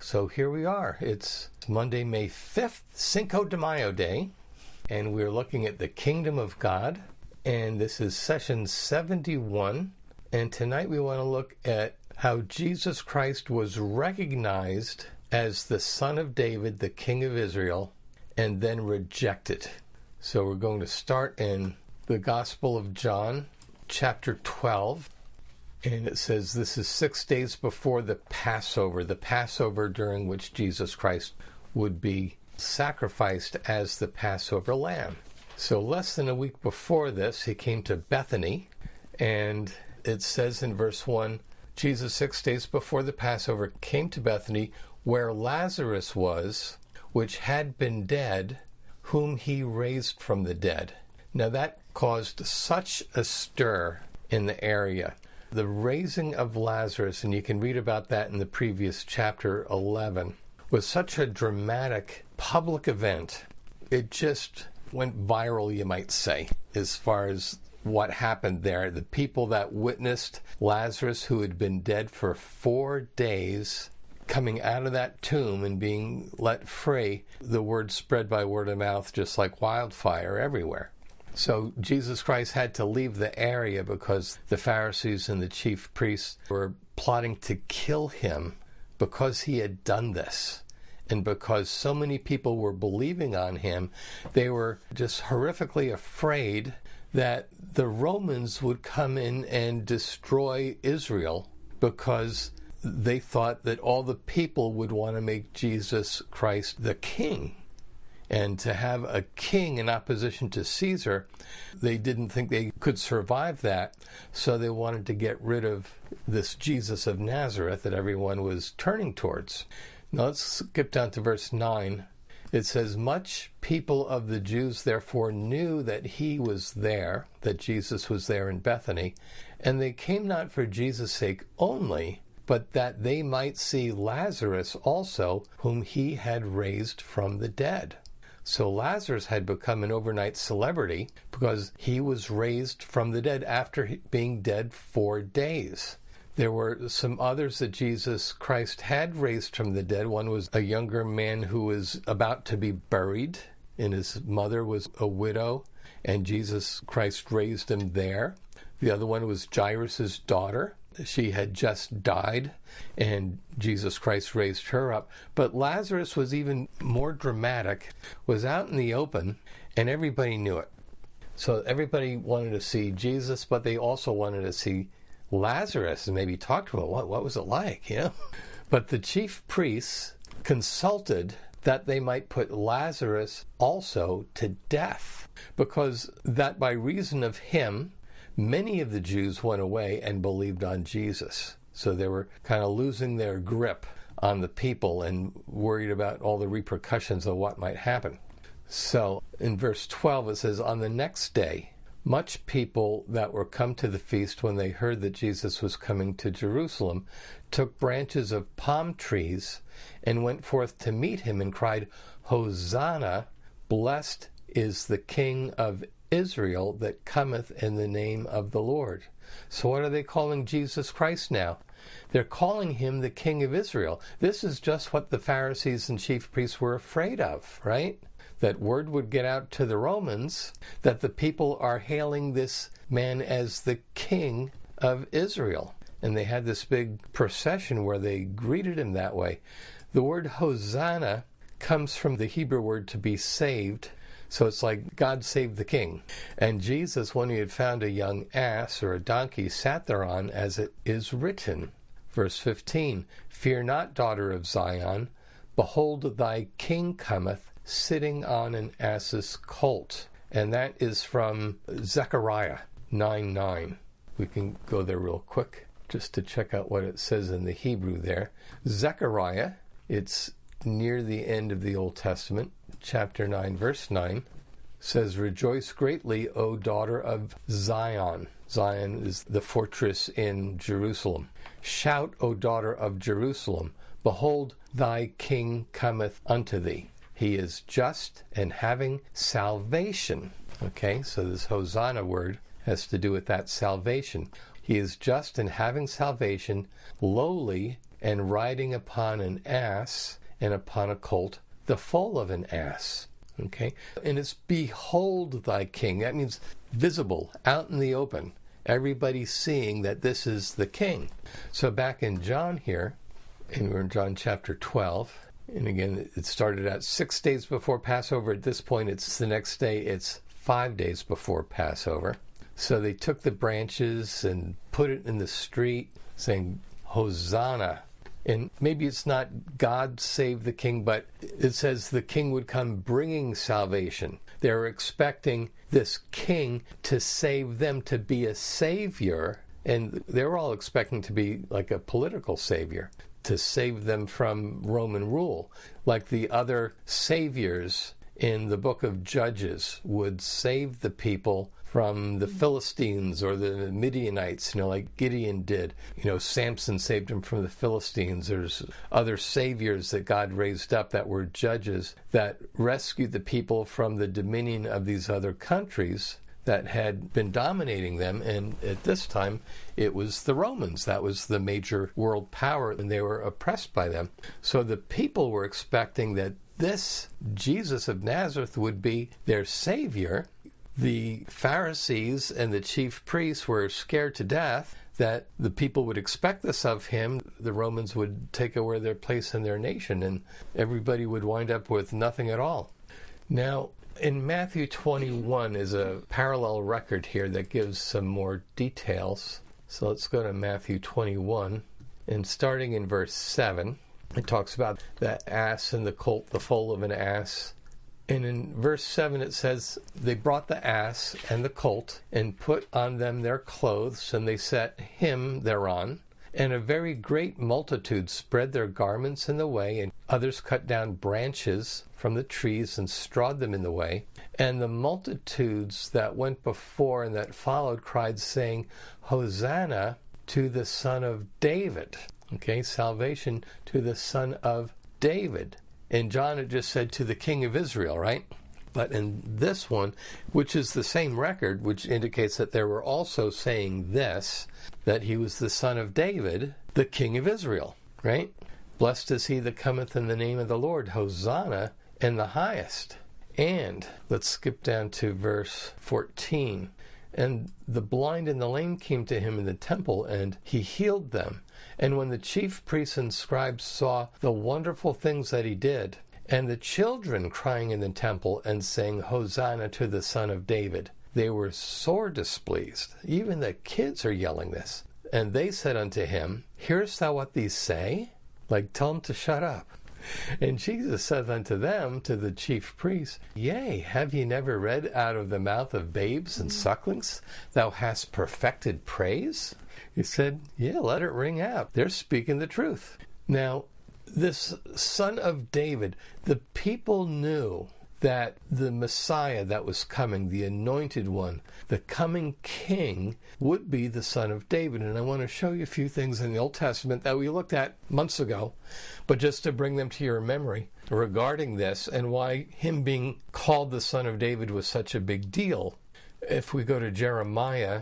So here we are. It's Monday, May 5th, Cinco de Mayo Day, and we're looking at the Kingdom of God, and this is session 71, and tonight we want to look at how Jesus Christ was recognized as the Son of David, the King of Israel, and then rejected. So we're going to start in the Gospel of John, chapter 12, and it says this is 6 days before the Passover during which Jesus Christ would be sacrificed as the Passover lamb. So less than a week before this, he came to Bethany, and it says in verse 1, Jesus 6 days before the Passover came to Bethany, where Lazarus was, which had been dead, whom he raised from the dead. Now that caused such a stir in the area. The raising of Lazarus, and you can read about that in the previous chapter 11, was such a dramatic public event. It just went viral, you might say, as far as what happened there. The people that witnessed Lazarus, who had been dead for 4 days, coming out of that tomb and being let free, the word spread by word of mouth just like wildfire everywhere. So Jesus Christ had to leave the area because the Pharisees and the chief priests were plotting to kill him because he had done this. And because so many people were believing on him, they were just horrifically afraid that the Romans would come in and destroy Israel because they thought that all the people would want to make Jesus Christ the king. And to have a king in opposition to Caesar, they didn't think they could survive that, so they wanted to get rid of this Jesus of Nazareth that everyone was turning towards. Now let's skip down to verse 9. It says, much people of the Jews therefore knew that he was there, that Jesus was there in Bethany, and they came not for Jesus' sake only, but that they might see Lazarus also, whom he had raised from the dead. So Lazarus had become an overnight celebrity because he was raised from the dead after being dead 4 days. There were some others that Jesus Christ had raised from the dead. One was a younger man who was about to be buried, and his mother was a widow, and Jesus Christ raised him there. The other one was Jairus' daughter. She had just died, and Jesus Christ raised her up. But Lazarus was even more dramatic, was out in the open, and everybody knew it. So everybody wanted to see Jesus, but they also wanted to see Lazarus and maybe talk to him. What was it like, you know? But the chief priests consulted that they might put Lazarus also to death, because that by reason of him, many of the Jews went away and believed on Jesus. So they were kind of losing their grip on the people and worried about all the repercussions of what might happen. So in verse 12 it says, on the next day, much people that were come to the feast, when they heard that Jesus was coming to Jerusalem, took branches of palm trees and went forth to meet him and cried, Hosanna, blessed is the King of Israel that cometh in the name of the Lord. So what are they calling Jesus Christ now? They're calling him the King of Israel. This is just what the Pharisees and chief priests were afraid of, right? That word would get out to the Romans that the people are hailing this man as the King of Israel. And they had this big procession where they greeted him that way. The word Hosanna comes from the Hebrew word to be saved. So it's like God saved the king. And Jesus, when he had found a young ass or a donkey, sat thereon, as it is written. Verse 15, fear not, daughter of Zion. Behold, thy king cometh, sitting on an ass's colt. And that is from Zechariah 9:9. We can go there real quick just to check out what it says in the Hebrew there. Zechariah, it's near the end of the Old Testament, chapter 9, verse 9, says, rejoice greatly, O daughter of Zion. Zion is the fortress in Jerusalem. Shout, O daughter of Jerusalem. Behold, thy king cometh unto thee. He is just and having salvation. Okay, so this Hosanna word has to do with that salvation. He is just and having salvation, lowly and riding upon an ass and upon a colt, the foal of an ass. Okay? And it's behold thy king. That means visible, out in the open. Everybody's seeing that this is the king. So back in John here, and we're in John chapter 12, and again, it started out 6 days before Passover. At this point, it's the next day, it's 5 days before Passover. So they took the branches and put it in the street, saying, Hosanna. And maybe it's not God save the king, but it says the king would come bringing salvation. They're expecting this king to save them, to be a savior. And they were all expecting to be like a political savior, to save them from Roman rule, like the other saviors in the book of Judges would save the people from the Philistines or the Midianites, like Gideon did. Samson saved him from the Philistines. There's other saviors that God raised up that were judges that rescued the people from the dominion of these other countries that had been dominating them. And at this time, it was the Romans. That was the major world power, and they were oppressed by them. So the people were expecting that this Jesus of Nazareth would be their savior. The Pharisees and the chief priests were scared to death that the people would expect this of him. The Romans would take away their place in their nation, and everybody would wind up with nothing at all. Now, in Matthew 21 is a parallel record here that gives some more details. So let's go to Matthew 21, and starting in verse 7, it talks about the ass and the colt, the foal of an ass. And in verse 7 it says, they brought the ass and the colt and put on them their clothes, and they set him thereon. And a very great multitude spread their garments in the way, and others cut down branches from the trees and strawed them in the way. And the multitudes that went before and that followed cried, saying, Hosanna to the Son of David. Okay, salvation to the Son of David. And John had just said to the King of Israel, right? But in this one, which is the same record, which indicates that they were also saying this, that he was the son of David, the King of Israel, right? Blessed is he that cometh in the name of the Lord, Hosanna in the highest. And let's skip down to verse 14. And the blind and the lame came to him in the temple, and he healed them. And when the chief priests and scribes saw the wonderful things that he did, and the children crying in the temple and saying, Hosanna to the Son of David, they were sore displeased. Even the kids are yelling this. And they said unto him, Hearest thou what these say? Like, tell them to shut up. And Jesus saith unto them, to the chief priests, Yea, have ye never read out of the mouth of babes and sucklings, thou hast perfected praise? He said, yeah, let it ring out. They're speaking the truth. Now, this Son of David, the people knew that the Messiah that was coming, the anointed one, the coming king, would be the Son of David. And I want to show you a few things in the Old Testament that we looked at months ago, but just to bring them to your memory regarding this and why him being called the Son of David was such a big deal. If we go to Jeremiah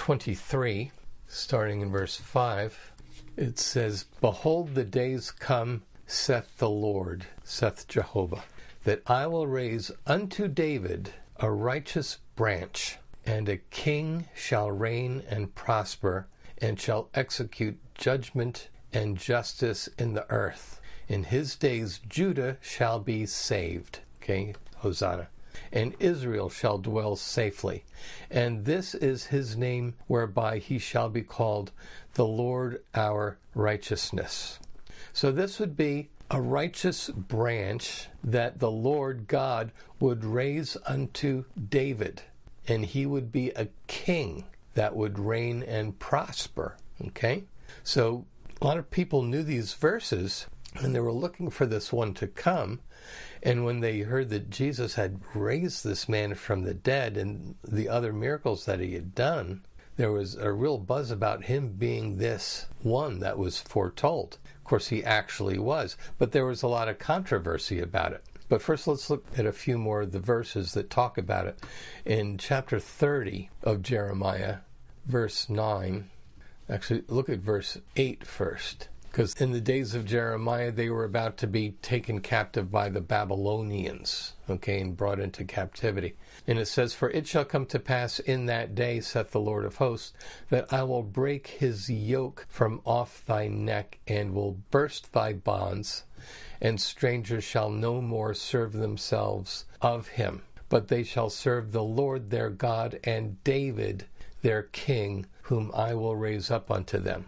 23, starting in verse 5, it says, Behold, the days come, saith the Lord, saith Jehovah, that I will raise unto David a righteous branch, and a king shall reign and prosper, and shall execute judgment and justice in the earth. In his days Judah shall be saved. Okay, Hosanna. And Israel shall dwell safely. And this is his name whereby he shall be called the Lord our righteousness. So this would be a righteous branch that the Lord God would raise unto David. And he would be a king that would reign and prosper. Okay? So a lot of people knew these verses, and they were looking for this one to come. And when they heard that Jesus had raised this man from the dead and the other miracles that he had done, there was a real buzz about him being this one that was foretold. Of course, he actually was, but there was a lot of controversy about it. But first, let's look at a few more of the verses that talk about it. In chapter 30 of Jeremiah, verse 9, actually, look at verse 8 first. Because in the days of Jeremiah, they were about to be taken captive by the Babylonians, okay, and brought into captivity. And it says, "For it shall come to pass in that day, saith the Lord of hosts, that I will break his yoke from off thy neck, and will burst thy bonds, and strangers shall no more serve themselves of him, but they shall serve the Lord their God, and David their king, whom I will raise up unto them."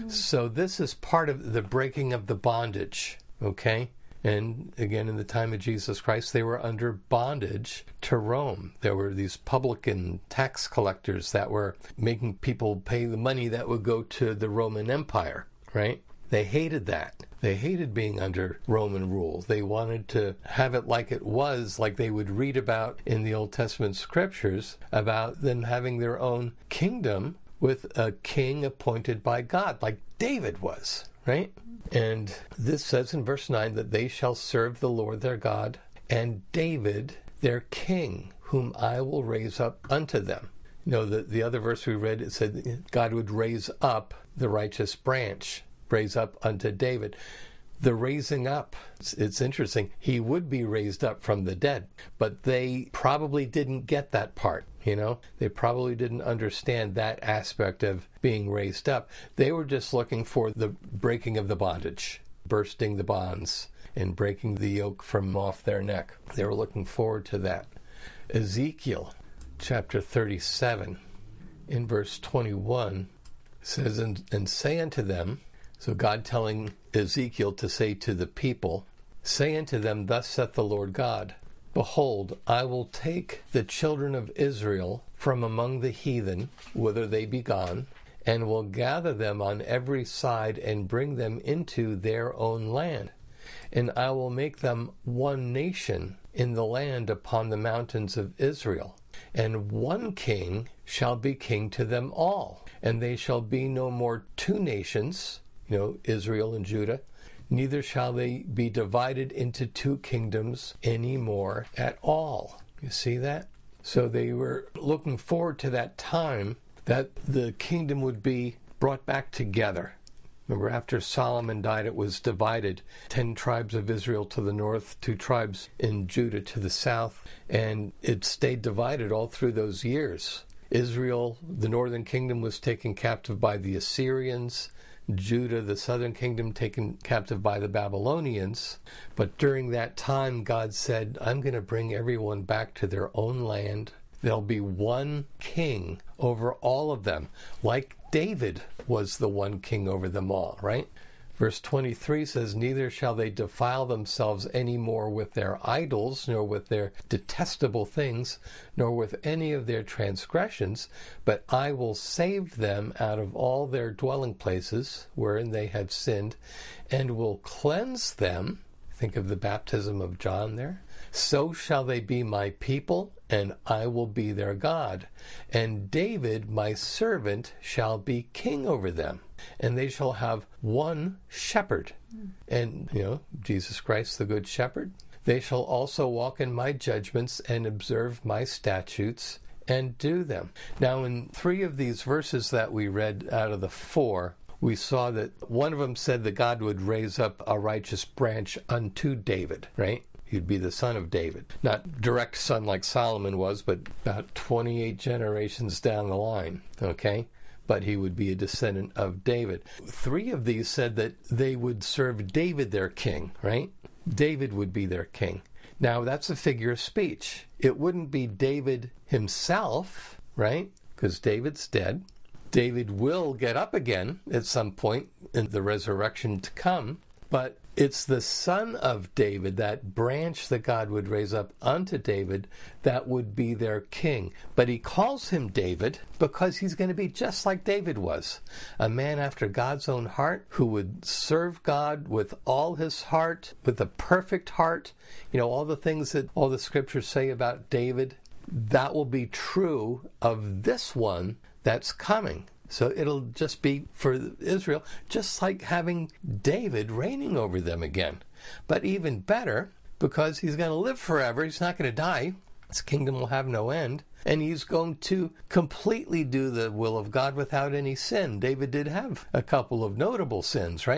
So this is part of the breaking of the bondage, okay? And again, in the time of Jesus Christ, they were under bondage to Rome. There were these publican tax collectors that were making people pay the money that would go to the Roman Empire, right? They hated that. They hated being under Roman rule. They wanted to have it like it was, like they would read about in the Old Testament scriptures, about them having their own kingdom with a king appointed by God, like David was, right? And this says in verse 9 that they shall serve the Lord their God, and David their king, whom I will raise up unto them. You know, the other verse we read, it said God would raise up the righteous branch, raise up unto David. The raising up, it's interesting. He would be raised up from the dead, but they probably didn't get that part, you know? They probably didn't understand that aspect of being raised up. They were just looking for the breaking of the bondage, bursting the bonds, and breaking the yoke from off their neck. They were looking forward to that. Ezekiel chapter 37, in verse 21, says, and say unto them, so God telling Ezekiel to say to the people, say unto them, thus saith the Lord God, behold, I will take the children of Israel from among the heathen, whither they be gone, and will gather them on every side and bring them into their own land. And I will make them one nation in the land upon the mountains of Israel. And one king shall be king to them all. And they shall be no more two nations, you know, Israel and Judah, neither shall they be divided into two kingdoms any more at all. You see that? So they were looking forward to that time that the kingdom would be brought back together. Remember, after Solomon died, it was divided. 10 tribes of Israel to the north, 2 tribes in Judah to the south, and it stayed divided all through those years. Israel, the northern kingdom, was taken captive by the Assyrians. Judah, the southern kingdom, taken captive by the Babylonians. But during that time, God said, I'm going to bring everyone back to their own land. There'll be one king over all of them, like David was the one king over them all, right? Verse 23 says, neither shall they defile themselves any more with their idols, nor with their detestable things, nor with any of their transgressions, but I will save them out of all their dwelling places wherein they have sinned, and will cleanse them. Think of the baptism of John there. So shall they be my people, and I will be their God. And David, my servant, shall be king over them. And they shall have one shepherd. And, you know, Jesus Christ, the good shepherd. They shall also walk in my judgments and observe my statutes and do them. Now, in 3 of these verses that we read out of the 4, we saw that one of them said that God would raise up a righteous branch unto David, right? He'd be the son of David. Not direct son like Solomon was, but about 28 generations down the line, okay? But he would be a descendant of David. 3 of these said that they would serve David their king, right? David would be their king. Now, that's a figure of speech. It wouldn't be David himself, right? Because David's dead. David will get up again at some point in the resurrection to come, but it's the son of David, that branch that God would raise up unto David, that would be their king. But he calls him David because he's going to be just like David was, a man after God's own heart who would serve God with all his heart, with a perfect heart. You know, all the things that all the scriptures say about David, that will be true of this one that's coming. So it'll just be for Israel, just like having David reigning over them again. But even better, because he's going to live forever. He's not going to die. His kingdom will have no end. And he's going to completely do the will of God without any sin. David did have a couple of notable sins, right?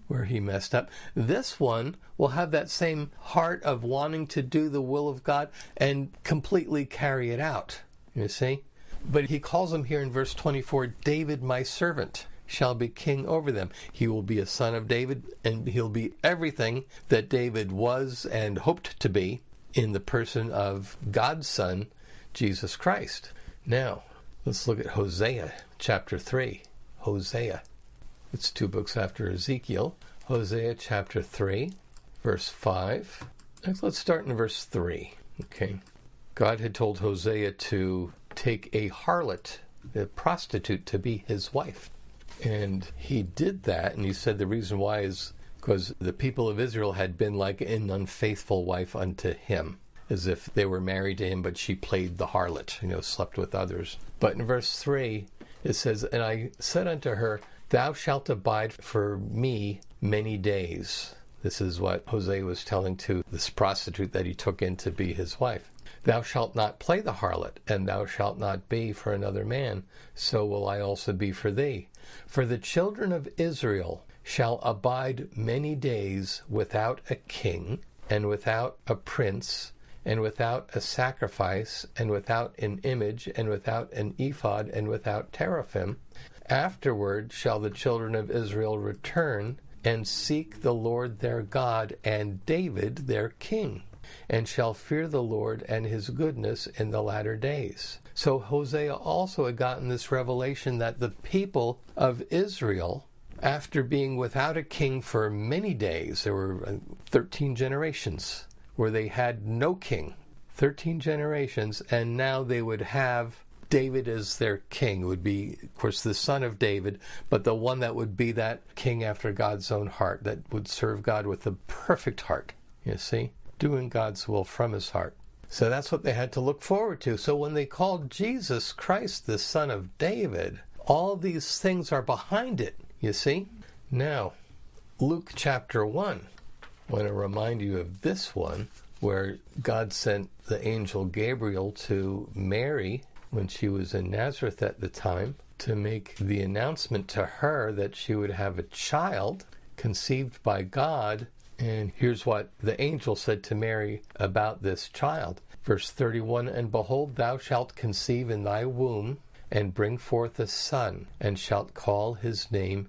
where he messed up. This one will have that same heart of wanting to do the will of God and completely carry it out, you see. But he calls him here in verse 24, David, my servant, shall be king over them. He will be a son of David, and he'll be everything that David was and hoped to be in the person of God's Son, Jesus Christ. Now, let's look at Hosea chapter 3. Hosea. It's 2 books after Ezekiel. Hosea chapter 3, verse 5. Let's start in verse 3. Okay. God had told Hosea to take a harlot, a prostitute, to be his wife. And he did that, and he said the reason why is because the people of Israel had been like an unfaithful wife unto him, as if they were married to him, but she played the harlot, slept with others. But in verse 3, it says, And I said unto her, Thou shalt abide for me many days. This is what Hosea was telling to this prostitute that he took in to be his wife. Thou shalt not play the harlot, and thou shalt not be for another man, so will I also be for thee. For the children of Israel shall abide many days without a king, and without a prince, and without a sacrifice, and without an image, and without an ephod, and without teraphim. Afterward shall the children of Israel return, and seek the Lord their God, and David their king, and shall fear the Lord and his goodness in the latter days. So Hosea also had gotten this revelation that the people of Israel, after being without a king for many days, there were 13 generations where they had no king, 13 generations, and now they would have David as their king. It would be, of course, the son of David, but the one that would be that king after God's own heart, that would serve God with a perfect heart, you see, doing God's will from his heart. So that's what they had to look forward to. So when they called Jesus Christ the son of David, all these things are behind it, you see. Now, Luke chapter 1. I want to remind you of this one, where God sent the angel Gabriel to Mary when she was in Nazareth at the time to make the announcement to her that she would have a child conceived by God. And here's what the angel said to Mary about this child. Verse 31, And behold, thou shalt conceive in thy womb, and bring forth a son, and shalt call his name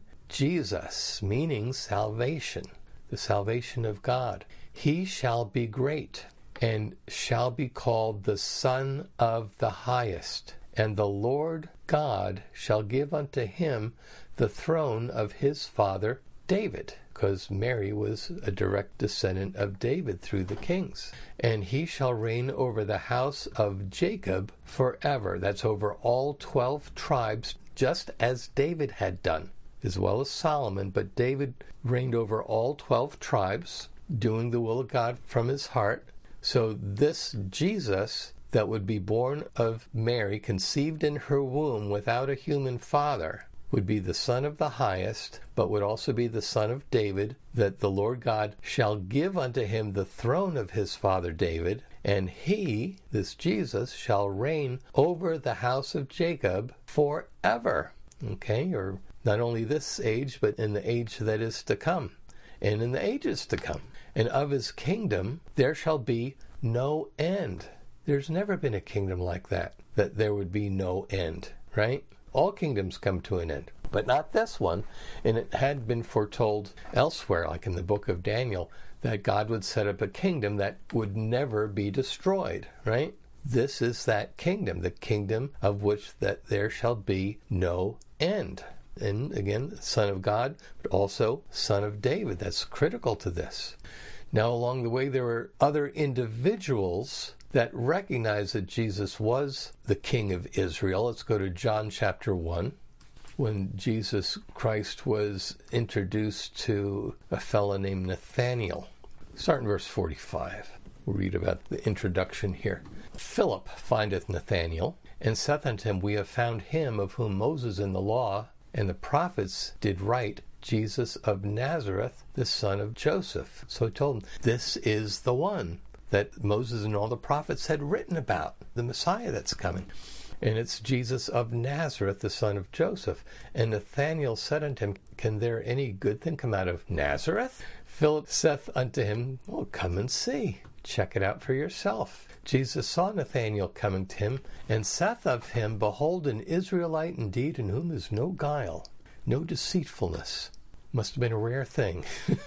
Jesus, meaning salvation, the salvation of God. He shall be great, and shall be called the Son of the Highest. And the Lord God shall give unto him the throne of his father David, because Mary was a direct descendant of David through the kings. And he shall reign over the house of Jacob forever. That's over all 12 tribes, just as David had done, as well as Solomon. But David reigned over all 12 tribes, doing the will of God from his heart. So this Jesus that would be born of Mary, conceived in her womb without a human father, would be the Son of the Highest, but would also be the Son of David, that the Lord God shall give unto him the throne of his father David, and he, this Jesus, shall reign over the house of Jacob forever. Okay, or not only this age, but in the age that is to come, and in the ages to come. And of his kingdom there shall be no end. There's never been a kingdom like that there would be no end, right? All kingdoms come to an end, but not this one. And it had been foretold elsewhere, like in the book of Daniel, that God would set up a kingdom that would never be destroyed, right? This is that kingdom, the kingdom of which that there shall be no end. And again, Son of God, but also Son of David. That's critical to this. Now, along the way, there were other individuals that recognized that Jesus was the King of Israel. Let's go to John chapter 1, when Jesus Christ was introduced to a fellow named Nathanael. Start in verse 45. We'll read about the introduction here. Philip findeth Nathanael, and saith unto him, We have found him of whom Moses in the law and the prophets did write, Jesus of Nazareth, the son of Joseph. So he told him, this is the one that Moses and all the prophets had written about, the Messiah that's coming. And it's Jesus of Nazareth, the son of Joseph. And Nathanael said unto him, can there any good thing come out of Nazareth? Philip saith unto him, well, come and see. Check it out for yourself. Jesus saw Nathanael coming to him, and saith of him, behold, an Israelite indeed, in whom is no guile, no deceitfulness. Must have been a rare thing.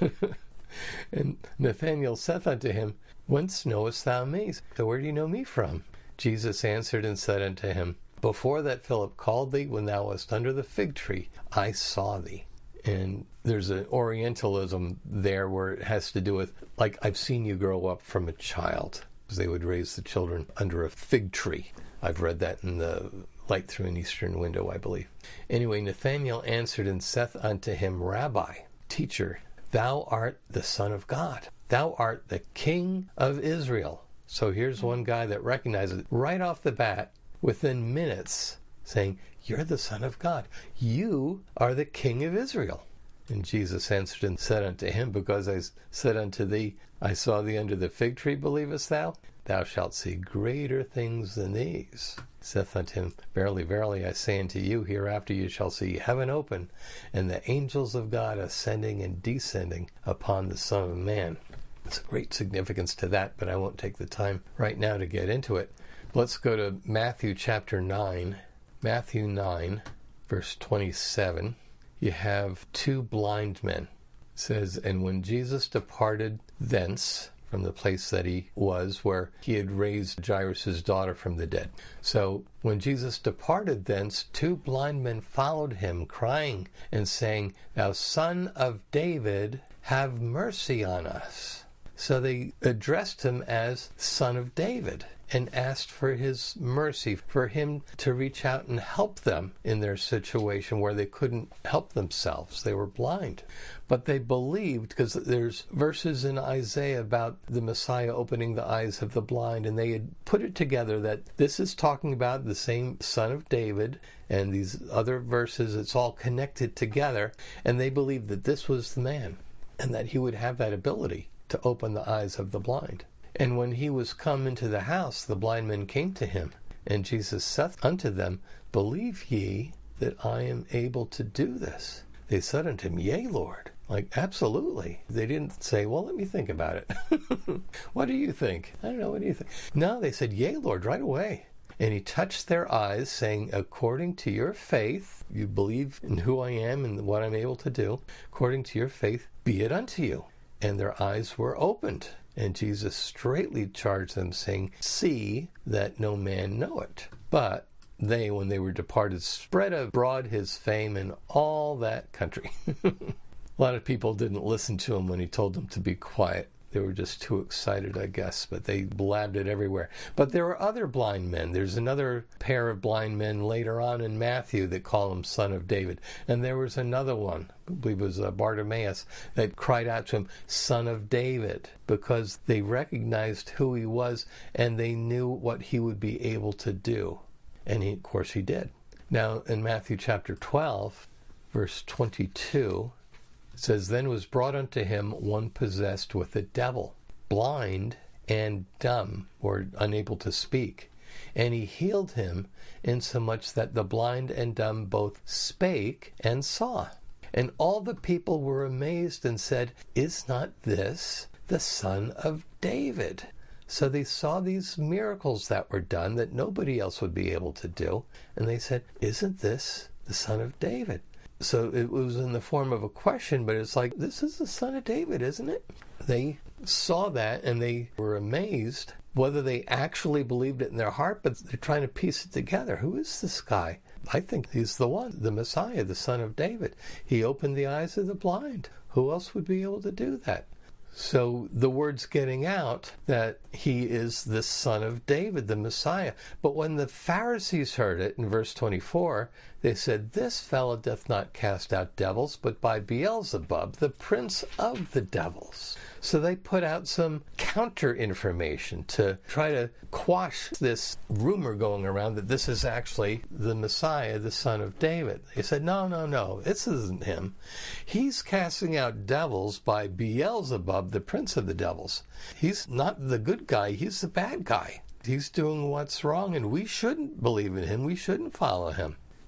And Nathanael saith unto him, whence knowest thou me? So where do you know me from? Jesus answered and said unto him, before that Philip called thee, when thou wast under the fig tree, I saw thee. And there's an Orientalism there where it has to do with, like, I've seen you grow up from a child. Because they would raise the children under a fig tree. I've read that in the Light Through an Eastern Window, I believe. Anyway, Nathanael answered and saith unto him, Rabbi, teacher, thou art the Son of God. Thou art the King of Israel. So here's one guy that recognizes it right off the bat, within minutes, saying, you're the Son of God. You are the King of Israel. And Jesus answered and said unto him, because I said unto thee, I saw thee under the fig tree, believest thou? Thou shalt see greater things than these. Saith unto him, verily, verily, I say unto you, hereafter you shall see heaven open, and the angels of God ascending and descending upon the Son of Man. There's a great significance to that, but I won't take the time right now to get into it. Let's go to Matthew chapter 9. Matthew 9, verse 27. You have two blind men. It says, and when Jesus departed thence, from the place that he was, where he had raised Jairus' daughter from the dead. So when Jesus departed thence, two blind men followed him, crying and saying, thou Son of David, have mercy on us. So they addressed him as Son of David and asked for his mercy, for him to reach out and help them in their situation where they couldn't help themselves. They were blind. But they believed, because there's verses in Isaiah about the Messiah opening the eyes of the blind, and they had put it together that this is talking about the same Son of David, and these other verses, it's all connected together, and they believed that this was the man, and that he would have that ability to open the eyes of the blind. And when he was come into the house, the blind men came to him. And Jesus saith unto them, believe ye that I am able to do this? They said unto him, yea, Lord. Like, absolutely. They didn't say, well, let me think about it. What do you think? I don't know, what do you think? No, they said, yea, Lord, right away. And he touched their eyes, saying, according to your faith, you believe in who I am and what I'm able to do, according to your faith, be it unto you. And their eyes were opened. And Jesus straightly charged them, saying, see that no man know it. But they, when they were departed, spread abroad his fame in all that country. A lot of people didn't listen to him when he told them to be quiet. They were just too excited, I guess, but they blabbed it everywhere. But there were other blind men. There's another pair of blind men later on in Matthew that call him Son of David. And there was another one, I believe it was Bartimaeus, that cried out to him, Son of David, because they recognized who he was and they knew what he would be able to do. And of course he did. Now, in Matthew chapter 12, verse 22, it says, then was brought unto him one possessed with a devil, blind and dumb, or unable to speak. And he healed him, insomuch that the blind and dumb both spake and saw. And all the people were amazed and said, is not this the Son of David? So they saw these miracles that were done that nobody else would be able to do. And they said, isn't this the Son of David? So it was in the form of a question, but it's like, this is the Son of David, isn't it? They saw that and they were amazed, whether they actually believed it in their heart, but they're trying to piece it together. Who is this guy? I think he's the one, the Messiah, the Son of David. He opened the eyes of the blind. Who else would be able to do that? So the word's getting out that he is the Son of David, the Messiah. But when the Pharisees heard it, in verse 24, they said, this fellow doth not cast out devils, but by Beelzebub, the prince of the devils. So they put out some counter information to try to quash this rumor going around that this is actually the Messiah, the Son of David. They said, no, this isn't him. He's casting out devils by Beelzebub, the prince of the devils. He's not the good guy, he's the bad guy. He's doing what's wrong, and we shouldn't believe in him. We shouldn't follow him.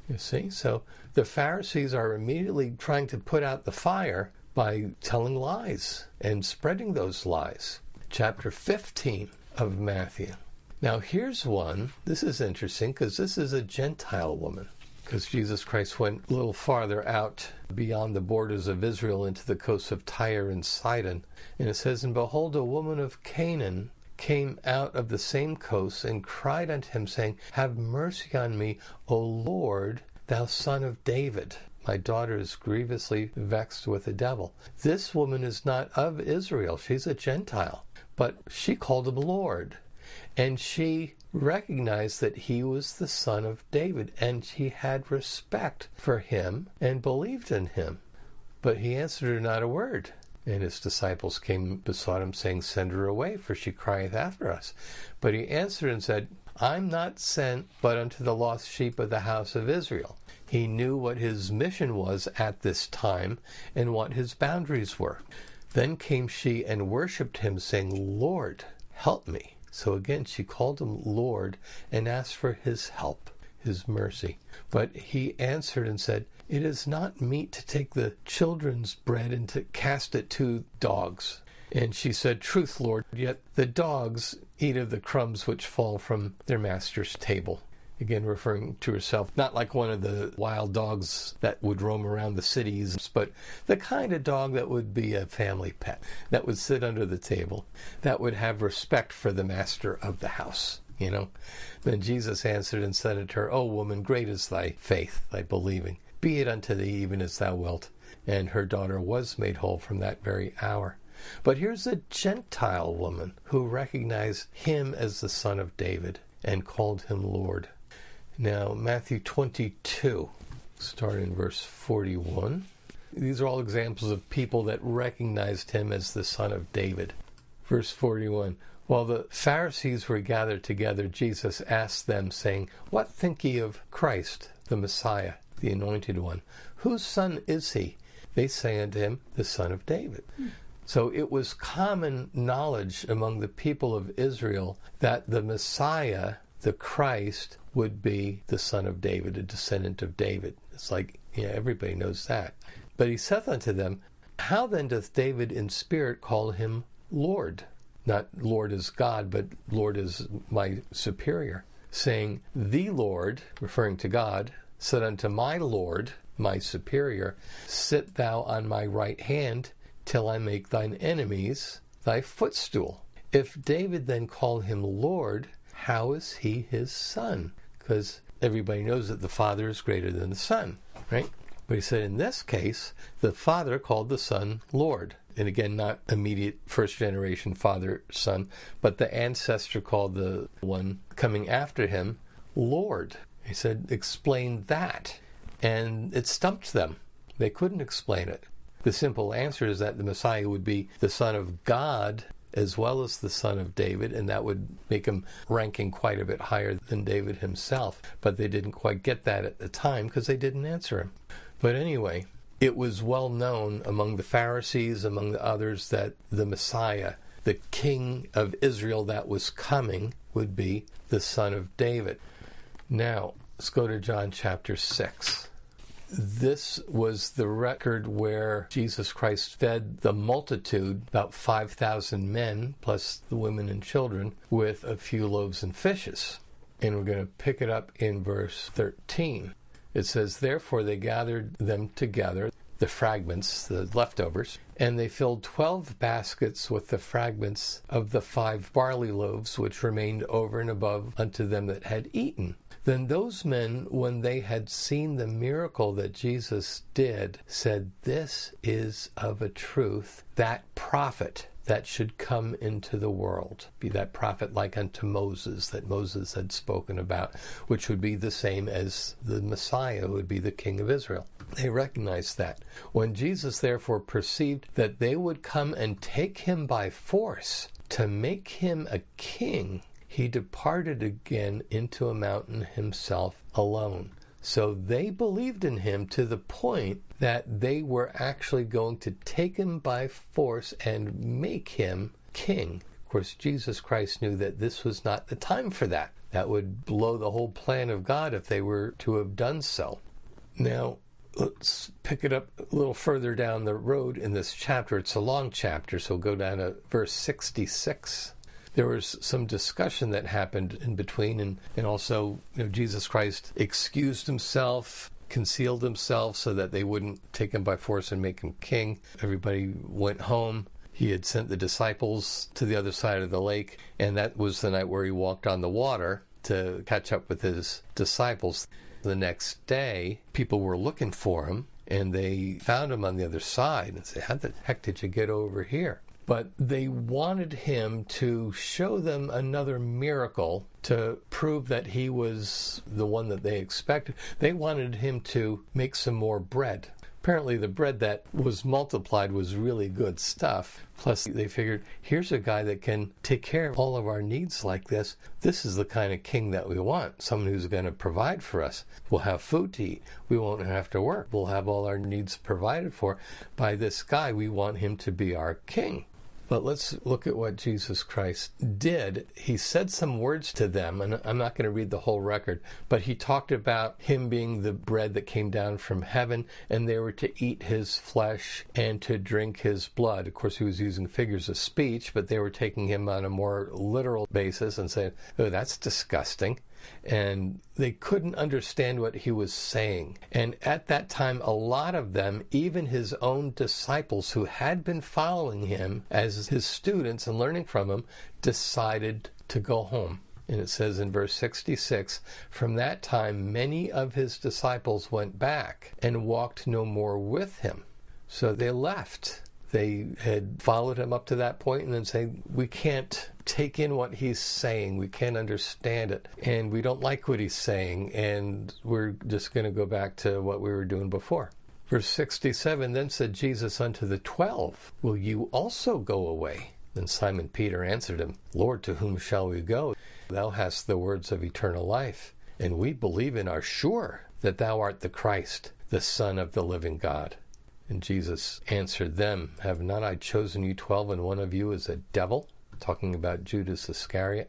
You see? So the Pharisees are immediately trying to put out the fire by telling lies and spreading those lies. Chapter 15 of Matthew. Now here's one. This is interesting because this is a Gentile woman. Because Jesus Christ went a little farther out beyond the borders of Israel into the coasts of Tyre and Sidon. And it says, "And behold, a woman of Canaan came out of the same coast and cried unto him, saying, Have mercy on me, O Lord, thou son of David. My daughter is grievously vexed with the devil." This woman is not of Israel. She's a Gentile. But she called him Lord. And she recognized that he was the son of David. And she had respect for him and believed in him. But he answered her not a word. And his disciples came besought him, saying, Send her away, for she crieth after us. But he answered and said, I'm not sent but unto the lost sheep of the house of Israel. He knew what his mission was at this time and what his boundaries were. Then came she and worshipped him, saying, Lord, help me. So again she called him Lord and asked for his help, his mercy. But he answered and said, It is not meet to take the children's bread and to cast it to dogs. And she said, Truth, Lord, yet the dogs eat of the crumbs which fall from their master's table. Again, referring to herself, not like one of the wild dogs that would roam around the cities, but the kind of dog that would be a family pet, that would sit under the table, that would have respect for the master of the house, you know. Then Jesus answered and said unto her, O woman, great is thy faith, thy believing. Be it unto thee even as thou wilt. And her daughter was made whole from that very hour. But here's a Gentile woman who recognized him as the son of David and called him Lord. Now, Matthew 22, starting in verse 41. These are all examples of people that recognized him as the son of David. Verse 41. While the Pharisees were gathered together, Jesus asked them, saying, What think ye of Christ, the Messiah, the Anointed One? Whose son is he? They say unto him, the son of David. So it was common knowledge among the people of Israel that the Messiah, the Christ, would be the son of David, a descendant of David. It's like, yeah, everybody knows that. But he saith unto them, How then doth David in spirit call him Lord? Not Lord as God, but Lord as my superior. Saying, The Lord, referring to God, said unto my Lord, my superior, Sit thou on my right hand, till I make thine enemies thy footstool. If David then called him Lord, how is he his son? Because everybody knows that the Father is greater than the Son, right? But he said in this case, the Father called the Son Lord. And again, not immediate first generation father, son, but the ancestor called the one coming after him Lord. He said, explain that. And it stumped them. They couldn't explain it. The simple answer is that the Messiah would be the Son of God as well as the son of David, and that would make him ranking quite a bit higher than David himself. But they didn't quite get that at the time because they didn't answer him. But anyway, it was well known among the Pharisees, among the others, that the Messiah, the King of Israel that was coming, would be the son of David. Now, let's go to John chapter 6. This was the record where Jesus Christ fed the multitude, about 5,000 men, plus the women and children, with a few loaves and fishes. And we're going to pick it up in verse 13. It says, Therefore they gathered them together, the fragments, the leftovers, and they filled 12 baskets with the fragments of the 5 barley loaves, which remained over and above unto them that had eaten. Then those men, when they had seen the miracle that Jesus did, said, This is of a truth that prophet that should come into the world. Be that prophet like unto Moses, that Moses had spoken about, which would be the same as the Messiah, who would be the King of Israel. They recognized that. When Jesus therefore perceived that they would come and take him by force to make him a king, he departed again into a mountain himself alone. So they believed in him to the point that they were actually going to take him by force and make him king. Of course, Jesus Christ knew that this was not the time for that. That would blow the whole plan of God if they were to have done so. Now, let's pick it up a little further down the road in this chapter. It's a long chapter, so go down to verse 66. There was some discussion that happened in between, and also, Jesus Christ excused himself, concealed himself so that they wouldn't take him by force and make him king. Everybody went home. He had sent the disciples to the other side of the lake, and that was the night where he walked on the water to catch up with his disciples. The next day, people were looking for him, and they found him on the other side and said, "How the heck did you get over here?" But they wanted him to show them another miracle to prove that he was the one that they expected. They wanted him to make some more bread. Apparently the bread that was multiplied was really good stuff. Plus they figured, here's a guy that can take care of all of our needs like this. This is the kind of king that we want. Someone who's going to provide for us. We'll have food to eat. We won't have to work. We'll have all our needs provided for by this guy. We want him to be our king. But let's look at what Jesus Christ did. He said some words to them, and I'm not going to read the whole record, but he talked about him being the bread that came down from heaven, and they were to eat his flesh and to drink his blood. Of course, he was using figures of speech, but they were taking him on a more literal basis and saying, "Oh, that's disgusting." And they couldn't understand what he was saying. And at that time, a lot of them, even his own disciples who had been following him as his students and learning from him, decided to go home. And it says in verse 66, "From that time, many of his disciples went back and walked no more with him." So they left. They had followed him up to that point and then saying, "We can't take in what he's saying. We can't understand it. And we don't like what he's saying. And we're just going to go back to what we were doing before." Verse 67, "Then said Jesus unto the 12, Will you also go away? Then Simon Peter answered him, Lord, to whom shall we go? Thou hast the words of eternal life. And we believe and are sure that thou art the Christ, the Son of the living God. And Jesus answered them, Have not I chosen you 12, and one of you is a devil?" Talking about Judas Iscariot.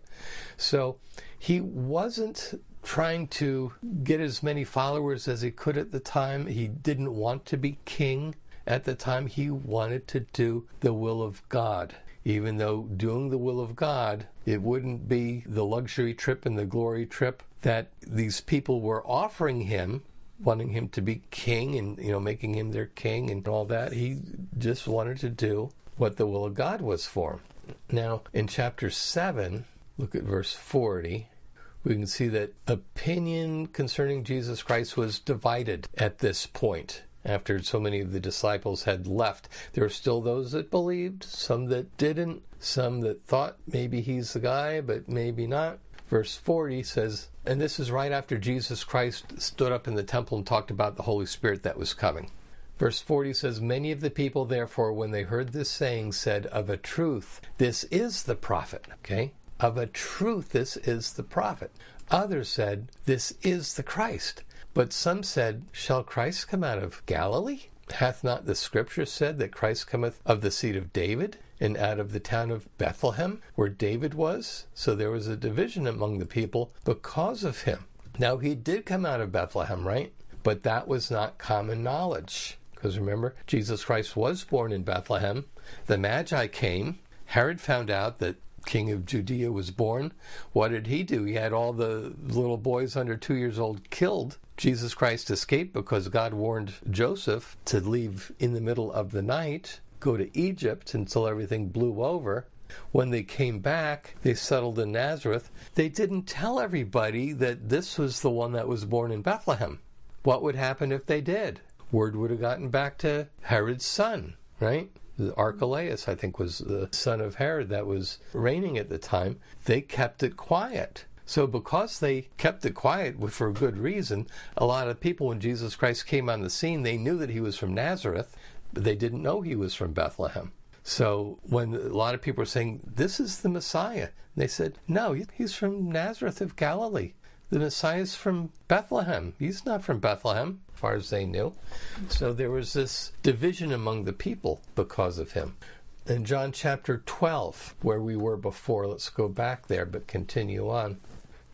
So he wasn't trying to get as many followers as he could at the time. He didn't want to be king at the time. He wanted to do the will of God. Even though doing the will of God, it wouldn't be the luxury trip and the glory trip that these people were offering him, wanting him to be king and, making him their king and all that. He just wanted to do what the will of God was for him. Now, in chapter 7, look at verse 40, we can see that opinion concerning Jesus Christ was divided at this point. After so many of the disciples had left, there were still those that believed, some that didn't, some that thought maybe he's the guy, but maybe not. Verse 40 says, and this is right after Jesus Christ stood up in the temple and talked about the Holy Spirit that was coming. Verse 40 says, Many of the people, therefore, when they heard this saying, said, Of a truth, this is the prophet. Okay? Of a truth, this is the prophet. Others said, This is the Christ. But some said, Shall Christ come out of Galilee? Hath not the Scripture said that Christ cometh of the seed of David, and out of the town of Bethlehem, where David was? So there was a division among the people because of him. Now, he did come out of Bethlehem, right? But that was not common knowledge. Because remember, Jesus Christ was born in Bethlehem. The Magi came. Herod found out that King of Judea was born. What did he do? He had all the little boys under 2 years old killed. Jesus Christ escaped because God warned Joseph to leave in the middle of the night, go to Egypt until everything blew over. When they came back, they settled in Nazareth. They didn't tell everybody that this was the one that was born in Bethlehem. What would happen if they did? Word would have gotten back to Herod's son, right? Archelaus, I think, was the son of Herod that was reigning at the time. They kept it quiet. So because they kept it quiet for a good reason, a lot of people, when Jesus Christ came on the scene, they knew that he was from Nazareth, but they didn't know he was from Bethlehem. So when a lot of people were saying, this is the Messiah, they said, no, he's from Nazareth of Galilee. The Messiah is from Bethlehem. He's not from Bethlehem, as far as they knew. So there was this division among the people because of him. In John chapter 12, where we were before, let's go back there, but continue on.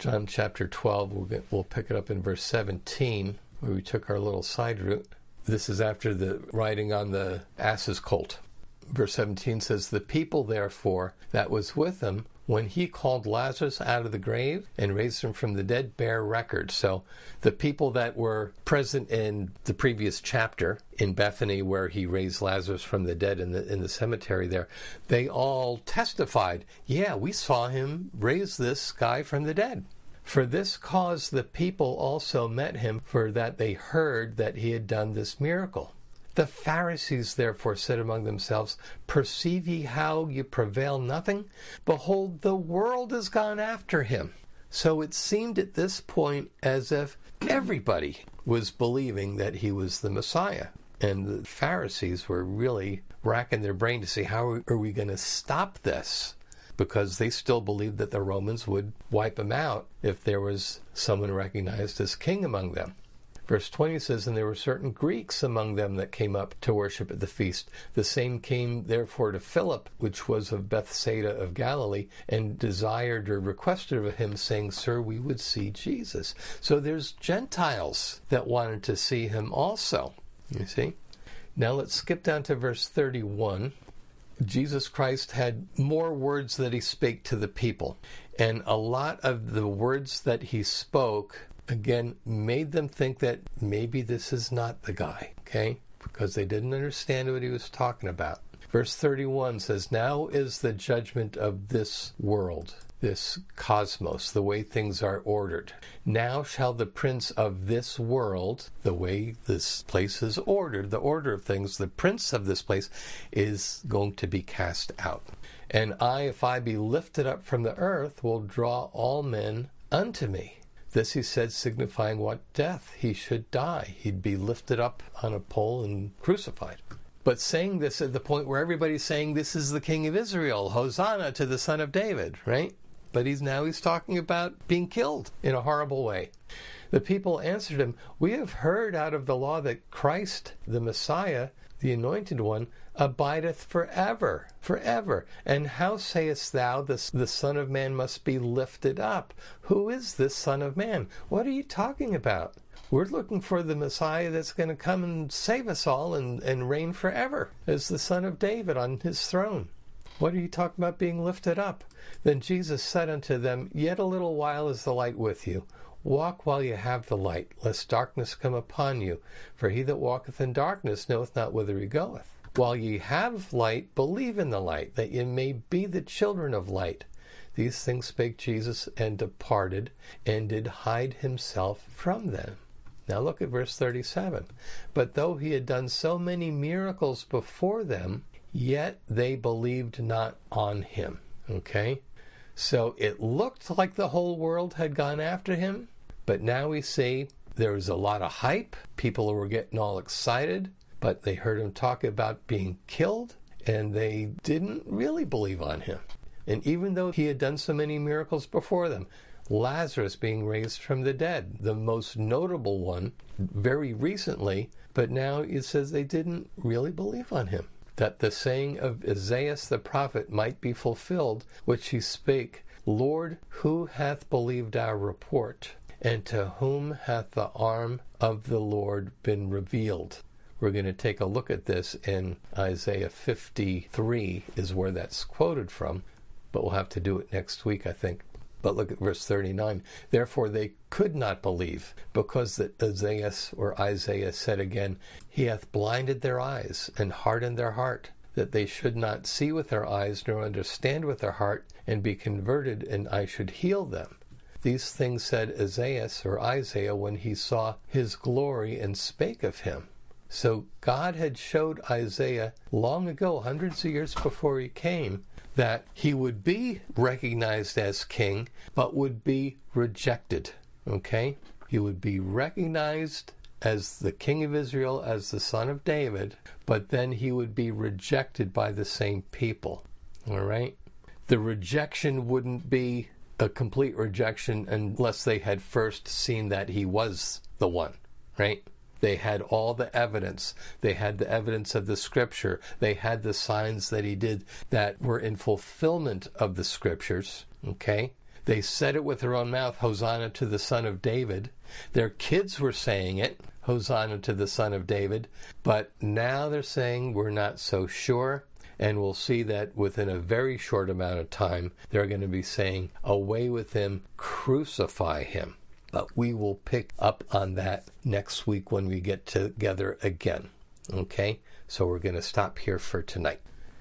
John chapter 12, we'll pick it up in verse 17, where we took our little side route. This is after the riding on the ass's colt. Verse 17 says, "The people, therefore, that was with him, when he called Lazarus out of the grave and raised him from the dead, bear record." So the people that were present in the previous chapter in Bethany, where he raised Lazarus from the dead in the cemetery there, they all testified, yeah, we saw him raise this guy from the dead. "For this cause the people also met him, for that they heard that he had done this miracle. The Pharisees therefore said among themselves, Perceive ye how ye prevail nothing? Behold, the world is gone after him." So it seemed at this point as if everybody was believing that he was the Messiah. And the Pharisees were really racking their brain to see, how are we going to stop this? Because they still believed that the Romans would wipe them out if there was someone recognized as king among them. Verse 20 says, "And there were certain Greeks among them that came up to worship at the feast. The same came therefore to Philip, which was of Bethsaida of Galilee, and desired or requested of him, saying, Sir, we would see Jesus." So there's Gentiles that wanted to see him also, you see. Now let's skip down to verse 31. Jesus Christ had more words that he spake to the people. And a lot of the words that he spoke, again, made them think that maybe this is not the guy, okay? Because they didn't understand what he was talking about. Verse 31 says, "Now is the judgment of this world," this cosmos, the way things are ordered. "Now shall the prince of this world," the way this place is ordered, the order of things, the prince of this place is going to be cast out. "And I, if I be lifted up from the earth, will draw all men unto me." This he said, signifying what death he should die. He'd be lifted up on a pole and crucified. But saying this at the point where everybody's saying this is the King of Israel, Hosanna to the Son of David, right? But he's talking about being killed in a horrible way. The people answered him, "We have heard out of the law that Christ, the Messiah, the Anointed One, abideth forever, forever. And how sayest thou the Son of Man must be lifted up? Who is this Son of Man?" What are you talking about? We're looking for the Messiah that's going to come and save us all and reign forever as the Son of David on his throne. What are you talking about being lifted up? Then Jesus said unto them, "Yet a little while is the light with you. Walk while you have the light, lest darkness come upon you. For he that walketh in darkness knoweth not whither he goeth. While ye have light, believe in the light, that ye may be the children of light." These things spake Jesus, and departed, and did hide himself from them. Now look at verse 37. "But though he had done so many miracles before them, yet they believed not on him." Okay? So it looked like the whole world had gone after him, but now we see there was a lot of hype. People were getting all excited, but they heard him talk about being killed, and they didn't really believe on him. And even though he had done so many miracles before them, Lazarus being raised from the dead, the most notable one, very recently, but now it says they didn't really believe on him. That the saying of Isaiah the prophet might be fulfilled, which he spake, "Lord, who hath believed our report? And to whom hath the arm of the Lord been revealed?" We're going to take a look at this in Isaiah 53 is where that's quoted from, but we'll have to do it next week, I think. But look at verse 39. "Therefore they could not believe, because that Isaiah said again, He hath blinded their eyes and hardened their heart, that they should not see with their eyes, nor understand with their heart, and be converted, and I should heal them." These things said Isaiah when he saw his glory and spake of him. So God had showed Isaiah long ago, hundreds of years before he came, that he would be recognized as king, but would be rejected. Okay? He would be recognized as the King of Israel, as the Son of David, but then he would be rejected by the same people. All right? The rejection wouldn't be a complete rejection unless they had first seen that he was the one, right? They had all the evidence. They had the evidence of the Scripture. They had the signs that he did that were in fulfillment of the Scriptures, okay? They said it with their own mouth, Hosanna to the Son of David. Their kids were saying it, Hosanna to the Son of David. But now they're saying we're not so sure. And we'll see that within a very short amount of time, they're going to be saying, away with him, crucify him. But we will pick up on that next week when we get together again. Okay? So we're going to stop here for tonight.